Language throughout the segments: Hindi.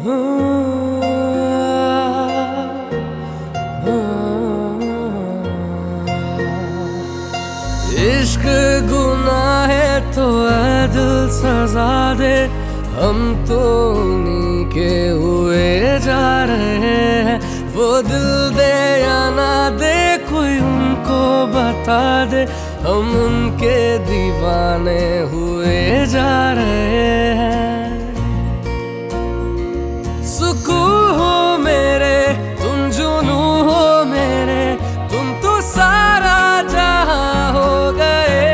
इश्क गुनाह है तो अदल सजा दे, हम तो उन्हीं के हुए जा रहे हैं। वो दिल दे या ना दे कोई उनको बता दे, हम उनके दीवाने हुए जा रहे हैं। सुकून हो मेरे तुम, जुनू हो मेरे तुम, तो सारा जहां हो गए।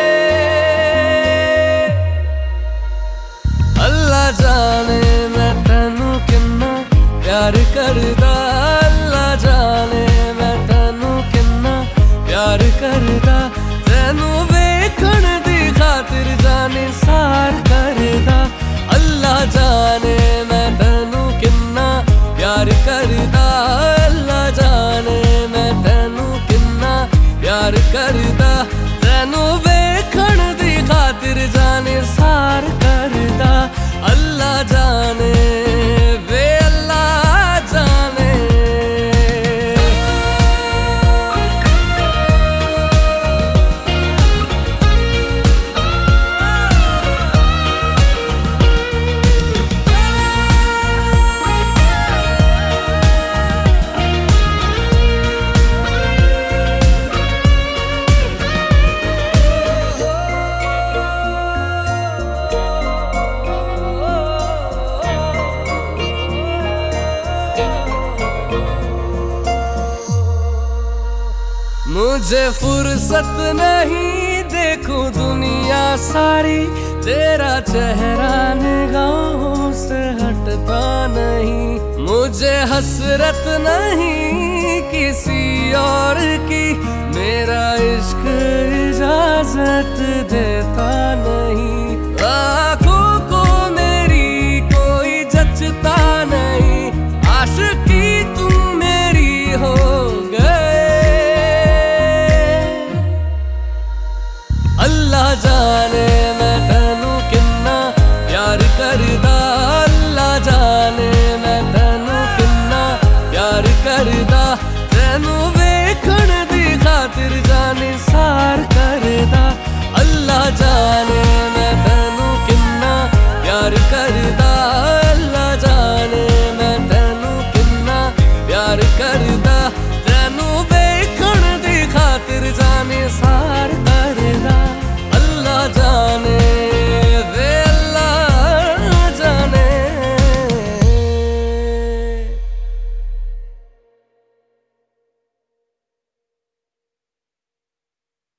अल्लाह जाने मैं तेनू किन्ना प्यार करदा, अल्लाह जाने मैं तेनू किन्ना प्यार करदा। तेनू वेखण दी खातिर जाने सार करदा, अल्लाह जाने मैं तेनू किन्ना प्यार करदा। अल्लाह जाने मैं तेनू किन्ना प्यार करदा। तेनू वेखण दी खातिर जाने सार करदा, अल्लाह जाने वे अल्लाह जाने। मुझे फुर्सत नहीं देखूं दुनिया सारी, तेरा चेहरा निगाहों से हटता नहीं। मुझे हसरत नहीं किसी और की, मेरा इश्क इजाजत देता